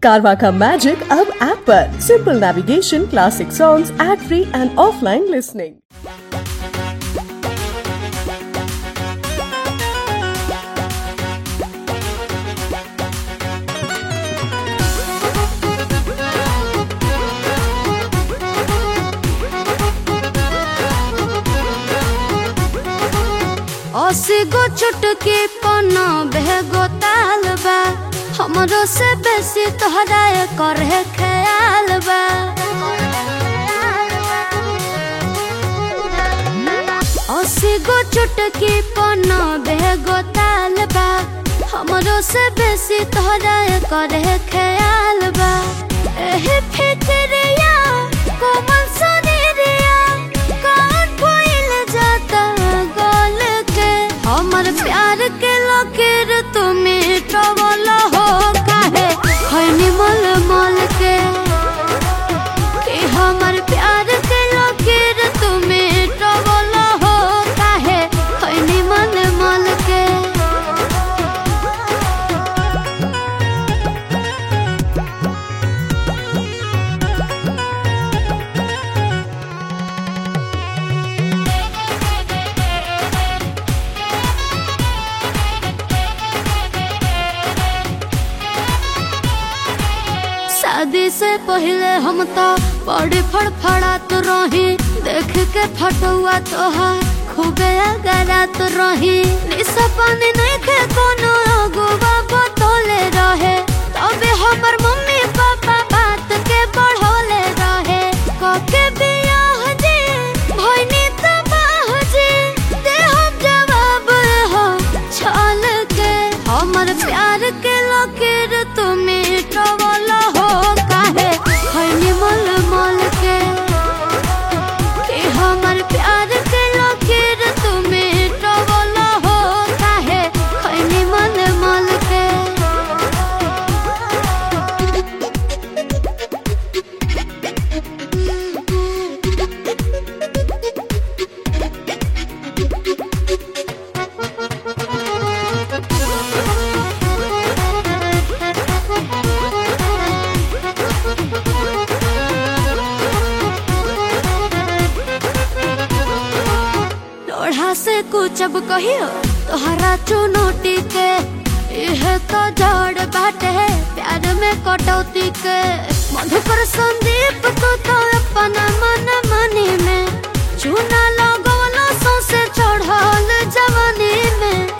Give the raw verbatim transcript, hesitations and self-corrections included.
कारवा का मैजिक अब ऐप पर। Simple navigation, classic songs, ad free and offline listening. अस्सी गो चुटकी पन्ना बेगो ताल बा, हमरो से बेसी तोहरा करे ख्याल बा। अस्सी गो चुटकी पन्ना बेगो ताल बा, हमरो से बेसी तोहरा करे ख्याल बा। एही फिक्रिया कोमल सुनिरिया कौन भइल जाता गल के, हमर प्यार के लकीर तुम्हें ट्रवल हो काहे खैनी मल मल के, कि हमर प्यार के लकीर तुम्हें ट्रवल हो काहे खैनी मल मल के। शादी से पहले हम तो बड़ी फड़फड़ात रही, देख के फटुआ तोहार खूबे अगरात रही। निशा पानी नहीं खे कोनो अगुआ बतौले रहे, तबे हमर मम्मी पापा बात के बढ़ौले रहे। कके बियाह जी भइनी तबाह जी, दे हम जवाब हो छल के, हमर प्यार के लकीर तुम्हें ट्रवल हो काहे खैनी मल मल के, कि हमर प्यार के लकीर तुम्हें ट्रवल हो काहे खैनी मल मल के। लोढ़ा से कुछ अब कहियो तोहरा चुनौती के, यह तो जड़ बाटे प्यार में कटौती के। मधुकर संदीप तू तो अपना मन मनी में चूना लगवलो सौंसे चढ़ल जवानी में।